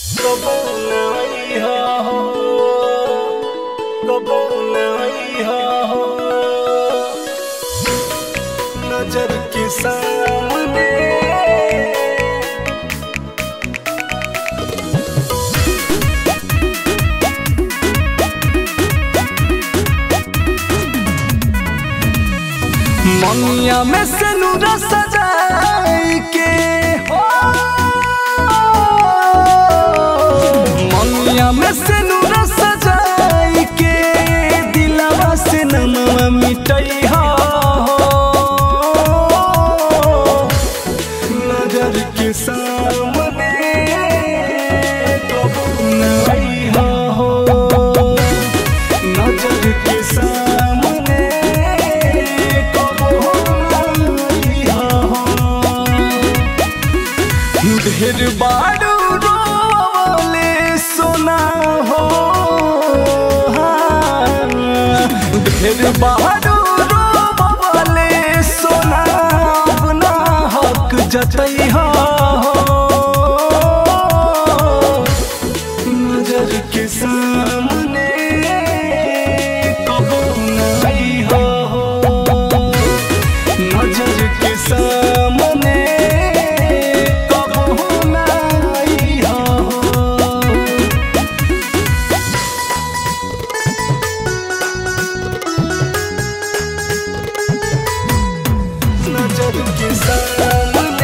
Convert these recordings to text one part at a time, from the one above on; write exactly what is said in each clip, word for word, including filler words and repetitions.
कबो नहीं हो, कबो नहीं हो, नजर के सामने मनिया में से नूरा सजाई के हो, मनिया में से नूरा सजाई के दिलवा से नमवा मिटई हो, नजर के सामने कबो नहीं हो, नजर के सामने ढेर बारू रोले सोना हो, ढेर बारू रोले सोना अपना हक जतई हो, नजर के सामने कबो नहीं हो, नजर के सामने नजर के सामने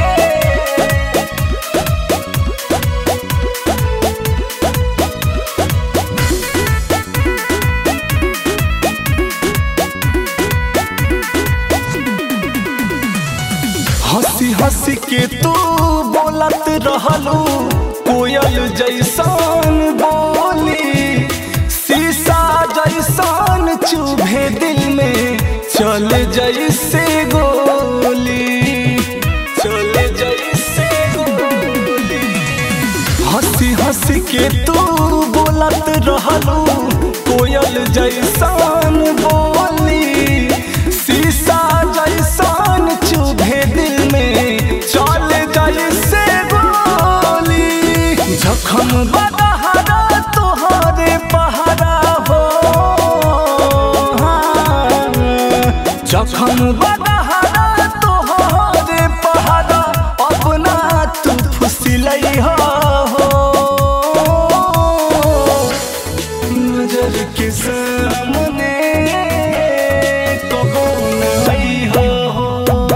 हंसी हंसी के तू बोलत रहलू कोयल जैसान बोली, शीशा जैसान चुभे दिल में चल जैसे गोली, चल जैसे गोली। हंसी हंसी के तू बोलत रहलू कोयल जैसान बोली, शीशा जैसान चुभे दिल में चल जैसे गोली। जखम बदहरा तोहरे पहरा हो, जखम बदहरा तोहरे पहरा अपना तू फुसिलई हो, नजर के सामने कबो नहीं हो,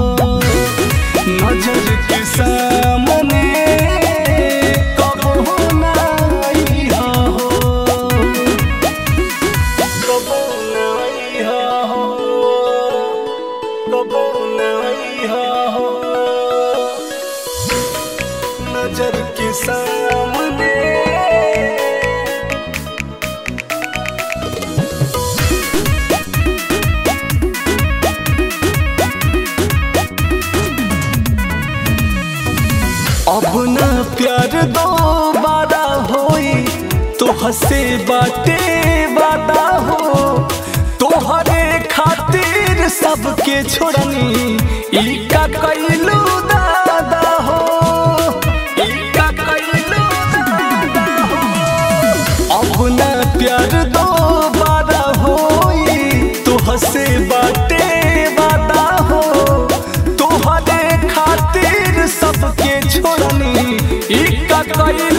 नजर के सामने कबो नहीं हो, कबो नहीं हो, कबो नहीं हो, नजर के सामने अब ना प्यार दोबारा होई तो हंसे बाटे वादा हो, तोहरे खातिर सबके छोड़नी ई का कैलू दादा हो, ई का कैलू दादा हो। अब ना प्यार दोबारा होई तो हंसे बाटे वादा हो, तोहरे खातिर सबके छोड़नी ई का कैलू